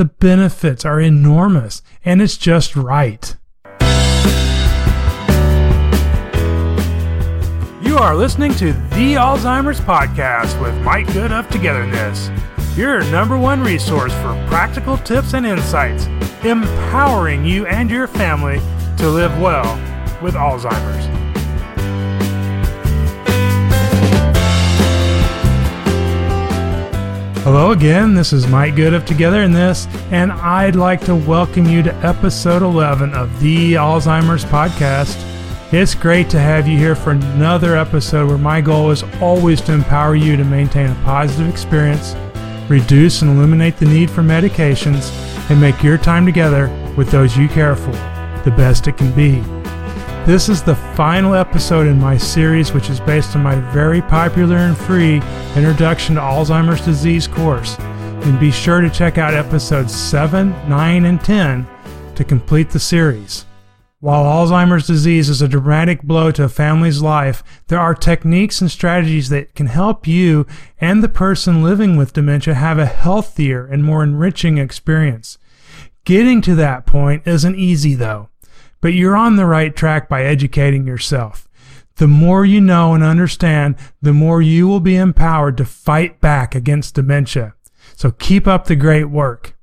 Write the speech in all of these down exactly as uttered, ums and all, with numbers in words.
the benefits are enormous, and it's just right. You are listening to The Alzheimer's Podcast with Mike Good of Togetherness, your number one resource for practical tips and insights, empowering you and your family to live well with Alzheimer's. Hello again, this is Mike Good of Togetherness, and I'd like to welcome you to episode eleven of The Alzheimer's Podcast. It's great to have you here for another episode where my goal is always to empower you to maintain a positive experience, reduce and eliminate the need for medications, and make your time together with those you care for the best it can be. This is the final episode in my series, which is based on my very popular and free Introduction to Alzheimer's Disease course. And be sure to check out episodes seven, nine, and ten to complete the series. While Alzheimer's disease is a dramatic blow to a family's life, there are techniques and strategies that can help you and the person living with dementia have a healthier and more enriching experience. Getting to that point isn't easy, though. But you're on the right track by educating yourself. The more you know and understand, the more you will be empowered to fight back against dementia. So keep up the great work.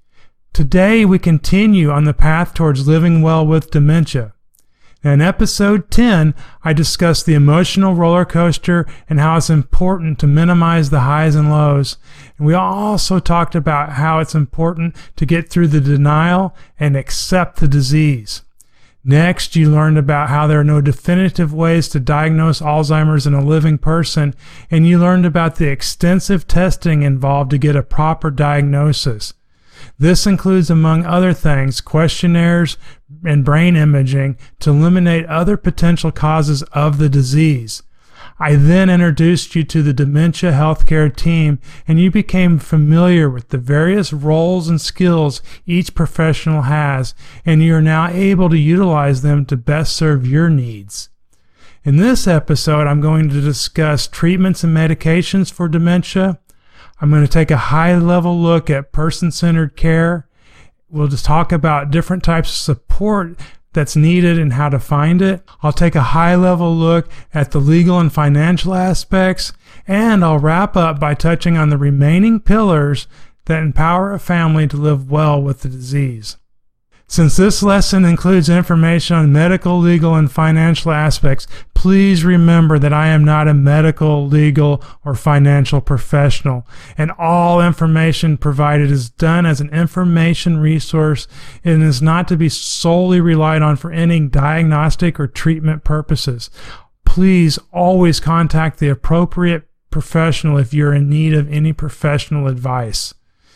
Today we continue on the path towards living well with dementia. In episode ten, I discussed the emotional roller coaster and how it's important to minimize the highs and lows. And we also talked about how it's important to get through the denial and accept the disease. Next, you learned about how there are no definitive ways to diagnose Alzheimer's in a living person, and you learned about the extensive testing involved to get a proper diagnosis. This includes, among other things, questionnaires and brain imaging to eliminate other potential causes of the disease. I then introduced you to the dementia healthcare team, and you became familiar with the various roles and skills each professional has, and you are now able to utilize them to best serve your needs. In this episode, I'm going to discuss treatments and medications for dementia. I'm going to take a high-level look at person-centered care. We'll just talk about different types of support that's needed and how to find it. I'll take a high-level look at the legal and financial aspects, and I'll wrap up by touching on the remaining pillars that empower a family to live well with the disease. Since this lesson includes information on medical, legal, and financial aspects, please remember that I am not a medical, legal, or financial professional, and all information provided is done as an information resource and is not to be solely relied on for any diagnostic or treatment purposes. Please always contact the appropriate professional if you're in need of any professional advice.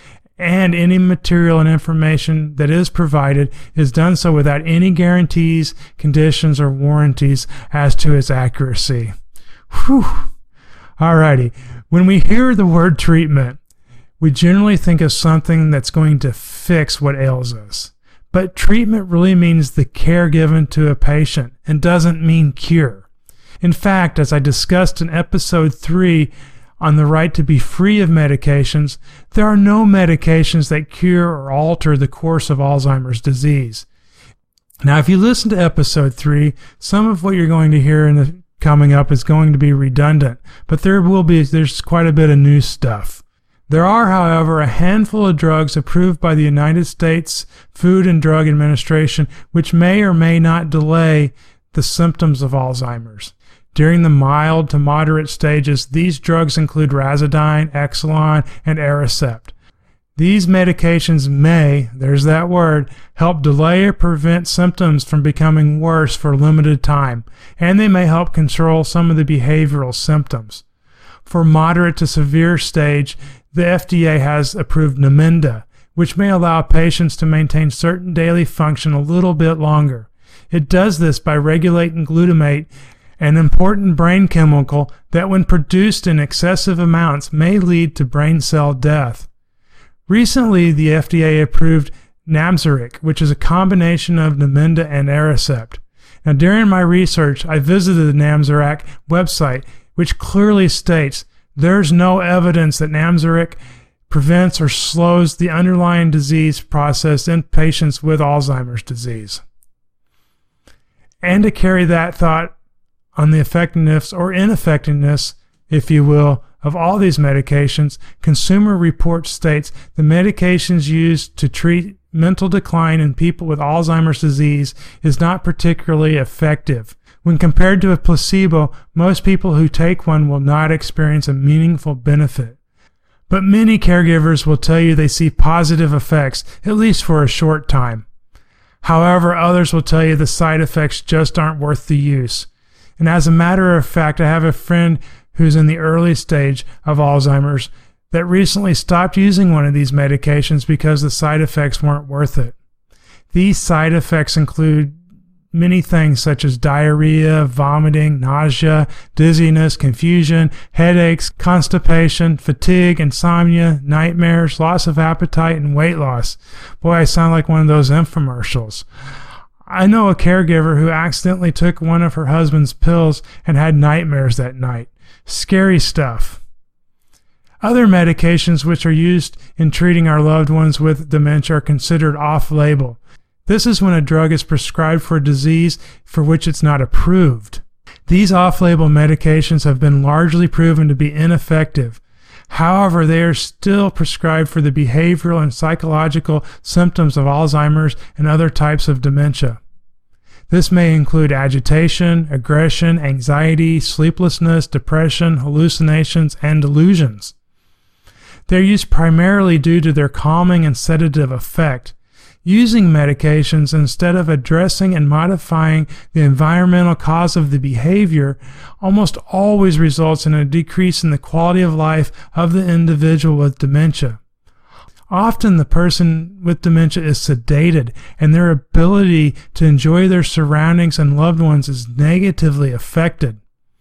And any material and information that is provided is done so without any guarantees, conditions, or warranties as to its accuracy. Whew. Alrighty. When we hear the word treatment, we generally think of something that's going to fix what ails us. But treatment really means the care given to a patient and doesn't mean cure. In fact, as I discussed in episode three, on the right to be free of medications, there are no medications that cure or alter the course of Alzheimer's disease. Now, if you listen to episode three, some of what you're going to hear in the coming up is going to be redundant, but there will be, there's quite a bit of new stuff. There are, however, a handful of drugs approved by the United States Food and Drug Administration, which may or may not delay the symptoms of Alzheimer's. During the mild to moderate stages, these drugs include Razidine, Exelon, and Aricept. These medications may, there's that word, help delay or prevent symptoms from becoming worse for a limited time, and they may help control some of the behavioral symptoms. For moderate to severe stage, the F D A has approved Namenda, which may allow patients to maintain certain daily function a little bit longer. It does this by regulating glutamate, an important brain chemical that when produced in excessive amounts may lead to brain cell death. Recently, the F D A approved Namzaric, which is a combination of Namenda and Aricept. Now, during my research, I visited the Namzaric website, which clearly states there's no evidence that Namzaric prevents or slows the underlying disease process in patients with Alzheimer's disease. And to carry that thought on the effectiveness or ineffectiveness, if you will, of all these medications, Consumer Reports states the medications used to treat mental decline in people with Alzheimer's disease is not particularly effective. When compared to a placebo, most people who take one will not experience a meaningful benefit. But many caregivers will tell you they see positive effects, at least for a short time. However, others will tell you the side effects just aren't worth the use. And as a matter of fact, I have a friend who's in the early stage of Alzheimer's that recently stopped using one of these medications because the side effects weren't worth it. These side effects include many things such as diarrhea, vomiting, nausea, dizziness, confusion, headaches, constipation, fatigue, insomnia, nightmares, loss of appetite, and weight loss. Boy, I sound like one of those infomercials. I know a caregiver who accidentally took one of her husband's pills and had nightmares that night. Scary stuff. Other medications which are used in treating our loved ones with dementia are considered off-label. This is when a drug is prescribed for a disease for which it's not approved. These off-label medications have been largely proven to be ineffective. However, they are still prescribed for the behavioral and psychological symptoms of Alzheimer's and other types of dementia. This may include agitation, aggression, anxiety, sleeplessness, depression, hallucinations, and delusions. They're used primarily due to their calming and sedative effect. Using medications instead of addressing and modifying the environmental cause of the behavior almost always results in a decrease in the quality of life of the individual with dementia. Often the person with dementia is sedated, and their ability to enjoy their surroundings and loved ones is negatively affected.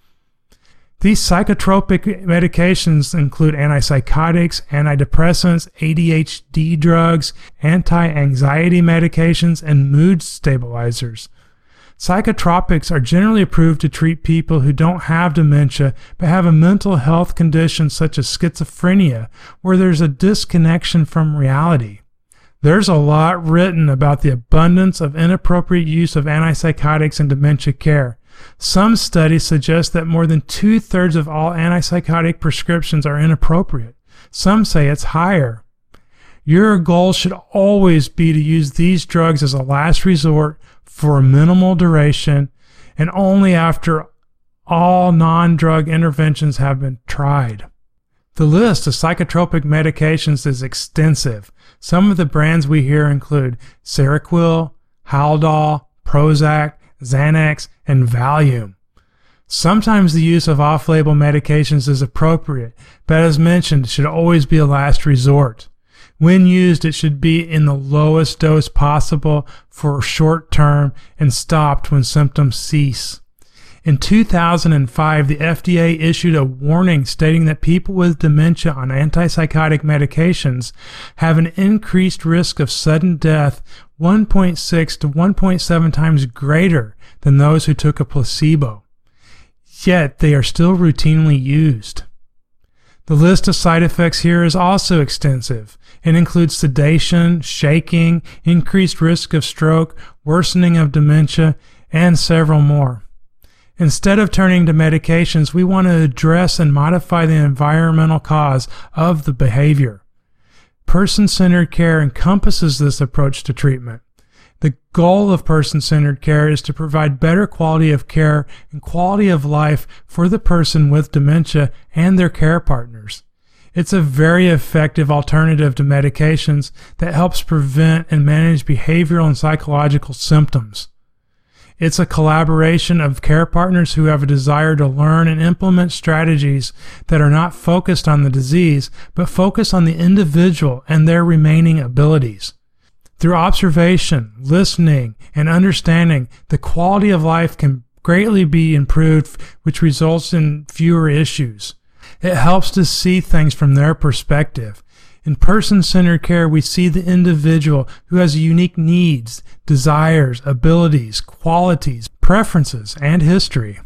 These psychotropic medications include antipsychotics, antidepressants, A D H D drugs, anti-anxiety medications, and mood stabilizers. Psychotropics are generally approved to treat people who don't have dementia but have a mental health condition such as schizophrenia, where there's a disconnection from reality. There's a lot written about the abundance of inappropriate use of antipsychotics in dementia care. Some studies suggest that more than two-thirds of all antipsychotic prescriptions are inappropriate. Some say it's higher. Your goal should always be to use these drugs as a last resort for a minimal duration and only after all non-drug interventions have been tried. The list of psychotropic medications is extensive. Some of the brands we hear include Seroquel, Haldol, Prozac, Xanax, and Valium. Sometimes the use of off-label medications is appropriate, but as mentioned, it should always be a last resort. When used, it should be in the lowest dose possible for short term and stopped when symptoms cease. In two thousand five, the F D A issued a warning stating that people with dementia on antipsychotic medications have an increased risk of sudden death one point six to one point seven times greater than those who took a placebo. Yet they are still routinely used. The list of side effects here is also extensive. It includes sedation, shaking, increased risk of stroke, worsening of dementia, and several more. Instead of turning to medications, we want to address and modify the environmental cause of the behavior. Person-centered care encompasses this approach to treatment. The goal of person-centered care is to provide better quality of care and quality of life for the person with dementia and their care partners. It's a very effective alternative to medications that helps prevent and manage behavioral and psychological symptoms. It's a collaboration of care partners who have a desire to learn and implement strategies that are not focused on the disease, but focus on the individual and their remaining abilities. Through observation, listening, and understanding, the quality of life can greatly be improved, which results in fewer issues. It helps to see things from their perspective. In person-centered care, we see the individual who has unique needs, desires, abilities, qualities, preferences, and history.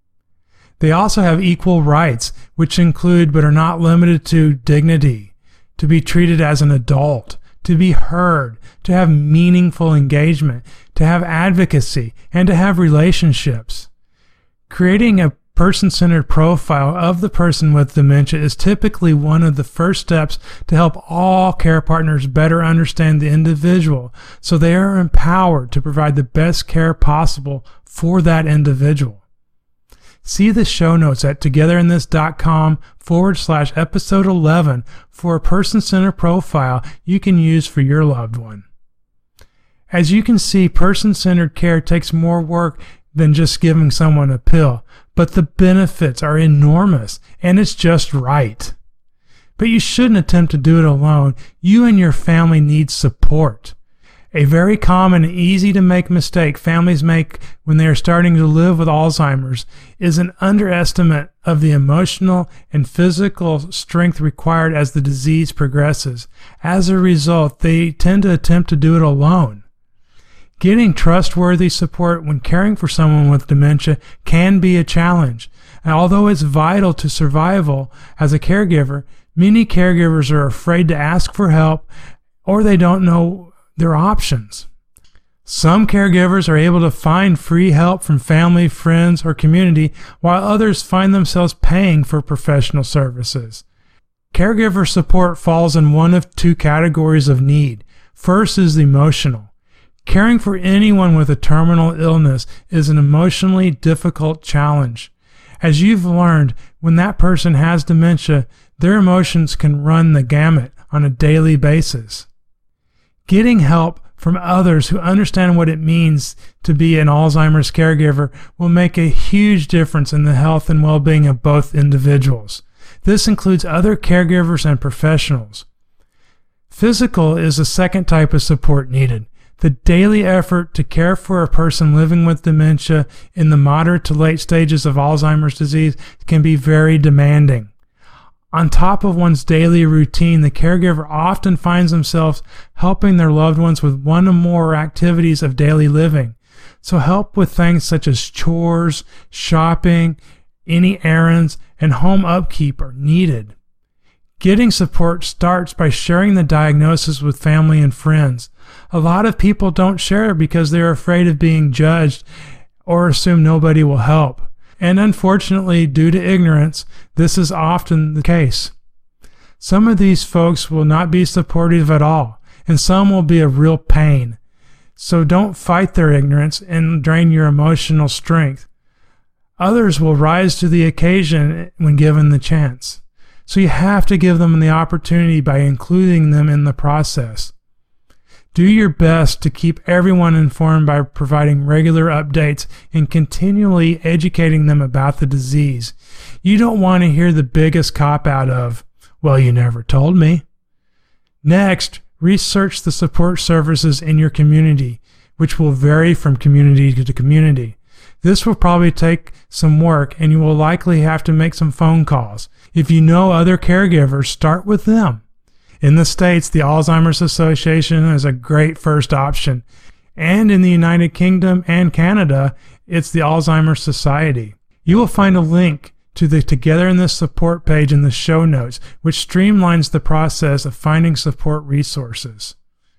They also have equal rights, which include but are not limited to dignity, to be treated as an adult, to be heard, to have meaningful engagement, to have advocacy, and to have relationships. Creating a person-centered profile of the person with dementia is typically one of the first steps to help all care partners better understand the individual, so they are empowered to provide the best care possible for that individual. See the show notes at togetherinthis.com forward slash episode 11 for a person-centered profile you can use for your loved one. As you can see, person-centered care takes more work than just giving someone a pill, but the benefits are enormous, and it's just right. But you shouldn't attempt to do it alone. You and your family need support. A very common and easy to make mistake families make when they are starting to live with Alzheimer's is an underestimate of the emotional and physical strength required as the disease progresses. As a result, they tend to attempt to do it alone. Getting trustworthy support when caring for someone with dementia can be a challenge. And although it's vital to survival as a caregiver, many caregivers are afraid to ask for help, or they don't know their options. Some caregivers are able to find free help from family, friends, or community, while others find themselves paying for professional services. Caregiver support falls in one of two categories of need. First is emotional. Caring for anyone with a terminal illness is an emotionally difficult challenge. As you've learned, when that person has dementia, their emotions can run the gamut on a daily basis. Getting help from others who understand what it means to be an Alzheimer's caregiver will make a huge difference in the health and well-being of both individuals. This includes other caregivers and professionals. Physical is the second type of support needed. The daily effort to care for a person living with dementia in the moderate to late stages of Alzheimer's disease can be very demanding. On top of one's daily routine, the caregiver often finds themselves helping their loved ones with one or more activities of daily living. So help with things such as chores, shopping, any errands, and home upkeep are needed. Getting support starts by sharing the diagnosis with family and friends. A lot of people don't share because they're afraid of being judged or assume nobody will help. And unfortunately, due to ignorance, this is often the case. Some of these folks will not be supportive at all, and some will be a real pain. So don't fight their ignorance and drain your emotional strength. Others will rise to the occasion when given the chance. So you have to give them the opportunity by including them in the process. Do your best to keep everyone informed by providing regular updates and continually educating them about the disease. You don't want to hear the biggest cop-out of, "Well, you never told me." Next, research the support services in your community, which will vary from community to community. This will probably take some work, and you will likely have to make some phone calls. If you know other caregivers, start with them. In the States, the Alzheimer's Association is a great first option. And in the United Kingdom and Canada, it's the Alzheimer's Society. You will find a link to the Together in This support page in the show notes, which streamlines the process of finding support resources.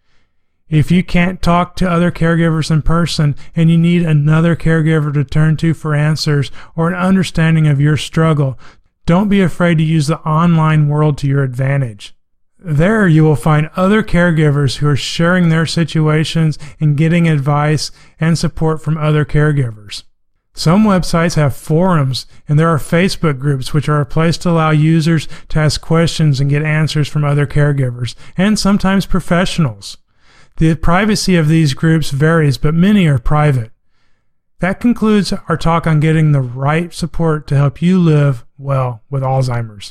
If you can't talk to other caregivers in person and you need another caregiver to turn to for answers or an understanding of your struggle, don't be afraid to use the online world to your advantage. There you will find other caregivers who are sharing their situations and getting advice and support from other caregivers. Some websites have forums, and there are Facebook groups which are a place to allow users to ask questions and get answers from other caregivers, and sometimes professionals. The privacy of these groups varies, but many are private. That concludes our talk on getting the right support to help you live well with Alzheimer's.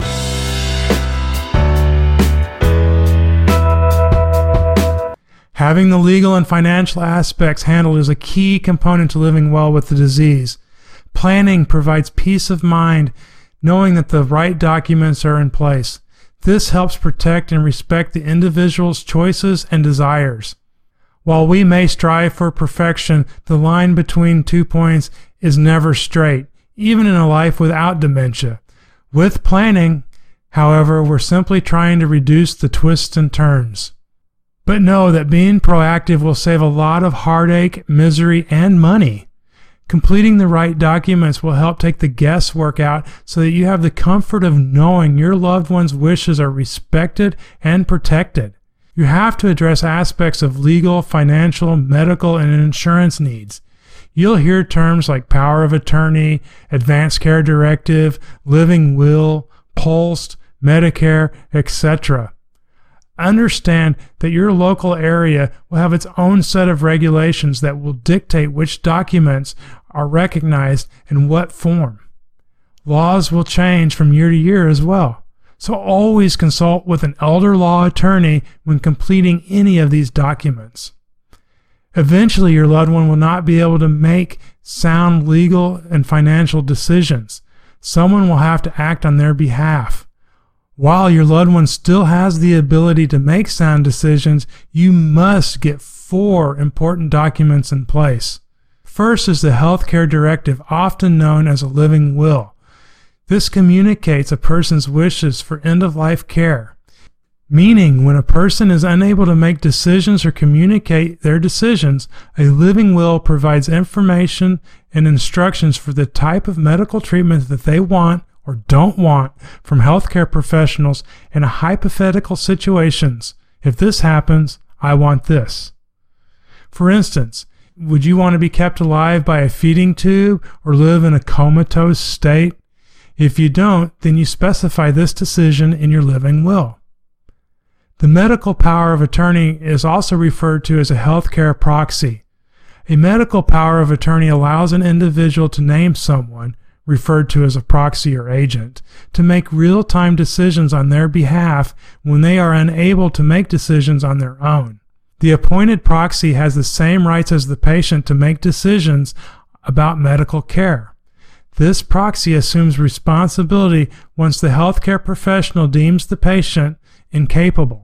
Having the legal and financial aspects handled is a key component to living well with the disease. Planning provides peace of mind, knowing that the right documents are in place. This helps protect and respect the individual's choices and desires. While we may strive for perfection, the line between two points is never straight, even in a life without dementia. With planning, However, we're simply trying to reduce the twists and turns. But know that being proactive will save a lot of heartache, misery, and money. Completing the right documents will help take the guesswork out so that you have the comfort of knowing your loved one's wishes are respected and protected. You have to address aspects of legal, financial, medical, and insurance needs. You'll hear terms like power of attorney, advanced care directive, living will, pulsed, Medicare, et cetera. Understand that your local area will have its own set of regulations that will dictate which documents are recognized in what form. Laws will change from year to year as well, so always consult with an elder law attorney when completing any of these documents. Eventually, your loved one will not be able to make sound legal and financial decisions. Someone will have to act on their behalf. While your loved one still has the ability to make sound decisions, you must get four important documents in place. First is the healthcare directive, often known as a living will. This communicates a person's wishes for end-of-life care, meaning when a person is unable to make decisions or communicate their decisions, a living will provides information and instructions for the type of medical treatment that they want or don't want from healthcare professionals in hypothetical situations. If this happens, I want this. For instance, would you want to be kept alive by a feeding tube or live in a comatose state? If you don't, then you specify this decision in your living will. The medical power of attorney is also referred to as a healthcare proxy. A medical power of attorney allows an individual to name someone, referred to as a proxy or agent, to make real-time decisions on their behalf when they are unable to make decisions on their own. The appointed proxy has the same rights as the patient to make decisions about medical care. This proxy assumes responsibility once the healthcare professional deems the patient incapable.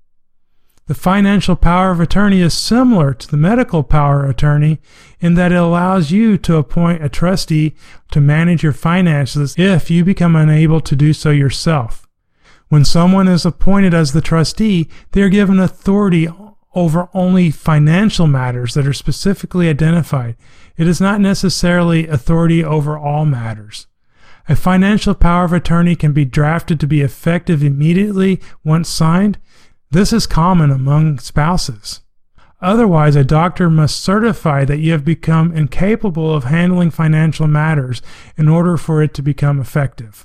The financial power of attorney is similar to the medical power of attorney in that it allows you to appoint a trustee to manage your finances if you become unable to do so yourself. When someone is appointed as the trustee, they are given authority over only financial matters that are specifically identified. It is not necessarily authority over all matters. A financial power of attorney can be drafted to be effective immediately once signed. This is common among spouses. Otherwise, a doctor must certify that you have become incapable of handling financial matters in order for it to become effective.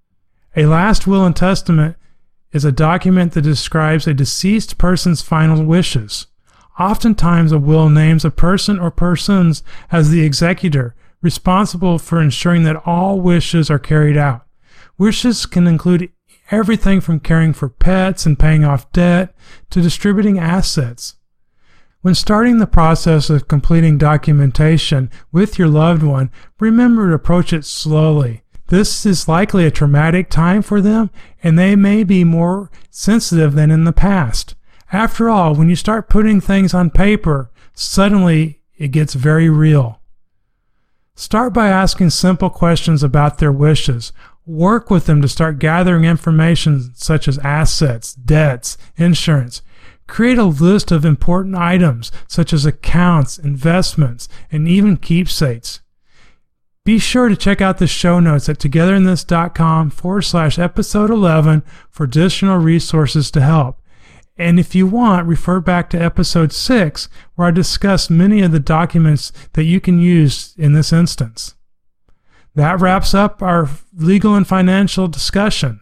A last will and testament is a document that describes a deceased person's final wishes. Oftentimes, a will names a person or persons as the executor, responsible for ensuring that all wishes are carried out. Wishes can include everything from caring for pets and paying off debt to distributing assets. When starting the process of completing documentation with your loved one, remember to approach it slowly. This is likely a traumatic time for them, and they may be more sensitive than in the past. After all, when you start putting things on paper, suddenly it gets very real. Start by asking simple questions about their wishes. Work with them to start gathering information such as assets, debts, insurance. Create a list of important items such as accounts, investments, and even keepsakes. Be sure to check out the show notes at togetherinthis.com forward slash episode 11 for additional resources to help. And if you want, refer back to episode six, where I discuss many of the documents that you can use in this instance. That wraps up our legal and financial discussion.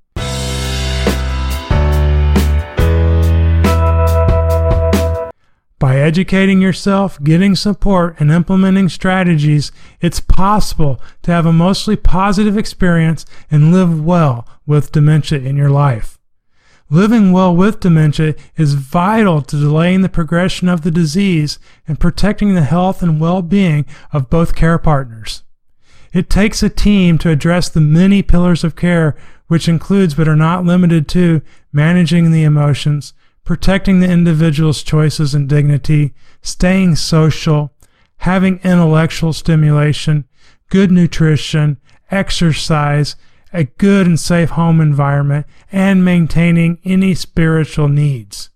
By educating yourself, getting support, and implementing strategies, it's possible to have a mostly positive experience and live well with dementia in your life. Living well with dementia is vital to delaying the progression of the disease and protecting the health and well-being of both care partners. It takes a team to address the many pillars of care, which includes but are not limited to managing the emotions, protecting the individual's choices and dignity, staying social, having intellectual stimulation, good nutrition, exercise, a good and safe home environment, and maintaining any spiritual needs.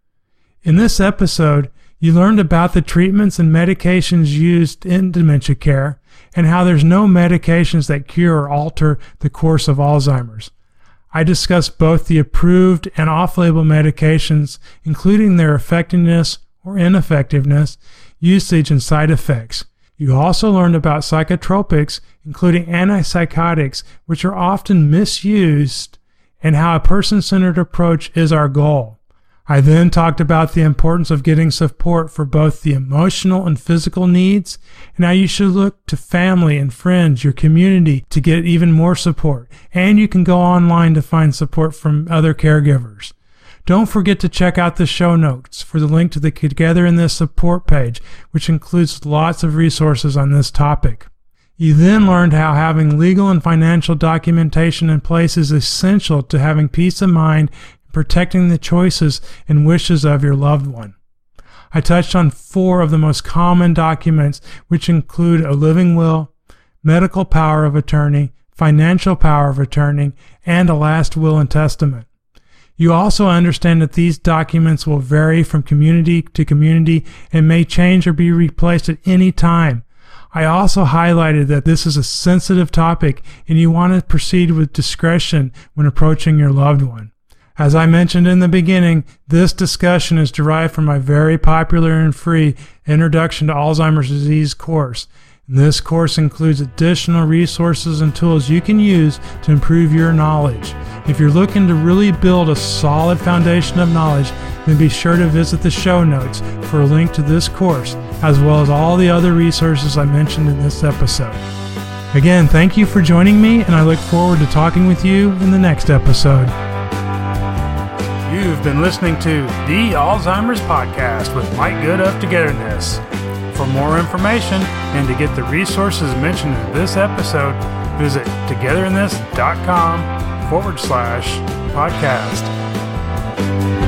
In this episode, you learned about the treatments and medications used in dementia care and how there's no medications that cure or alter the course of Alzheimer's. I discussed both the approved and off-label medications, including their effectiveness or ineffectiveness, usage, and side effects. You also learned about psychotropics, including antipsychotics, which are often misused, and how a person-centered approach is our goal. I then talked about the importance of getting support for both the emotional and physical needs, and how you should look to family and friends, your community, to get even more support. And you can go online to find support from other caregivers. Don't forget to check out the show notes for the link to the Together in This support page, which includes lots of resources on this topic. You then learned how having legal and financial documentation in place is essential to having peace of mind, protecting the choices and wishes of your loved one. I touched on four of the most common documents, which include a living will, medical power of attorney, financial power of attorney, and a last will and testament. You also understand that these documents will vary from community to community and may change or be replaced at any time. I also highlighted that this is a sensitive topic and you want to proceed with discretion when approaching your loved one. As I mentioned in the beginning, this discussion is derived from my very popular and free Introduction to Alzheimer's Disease course. This course includes additional resources and tools you can use to improve your knowledge. If you're looking to really build a solid foundation of knowledge, then be sure to visit the show notes for a link to this course, as well as all the other resources I mentioned in this episode. Again, thank you for joining me, and I look forward to talking with you in the next episode. You've been listening to the Alzheimer's Podcast with Mike Good of Togetherness. For more information and to get the resources mentioned in this episode, visit togetherinthis.com forward slash podcast.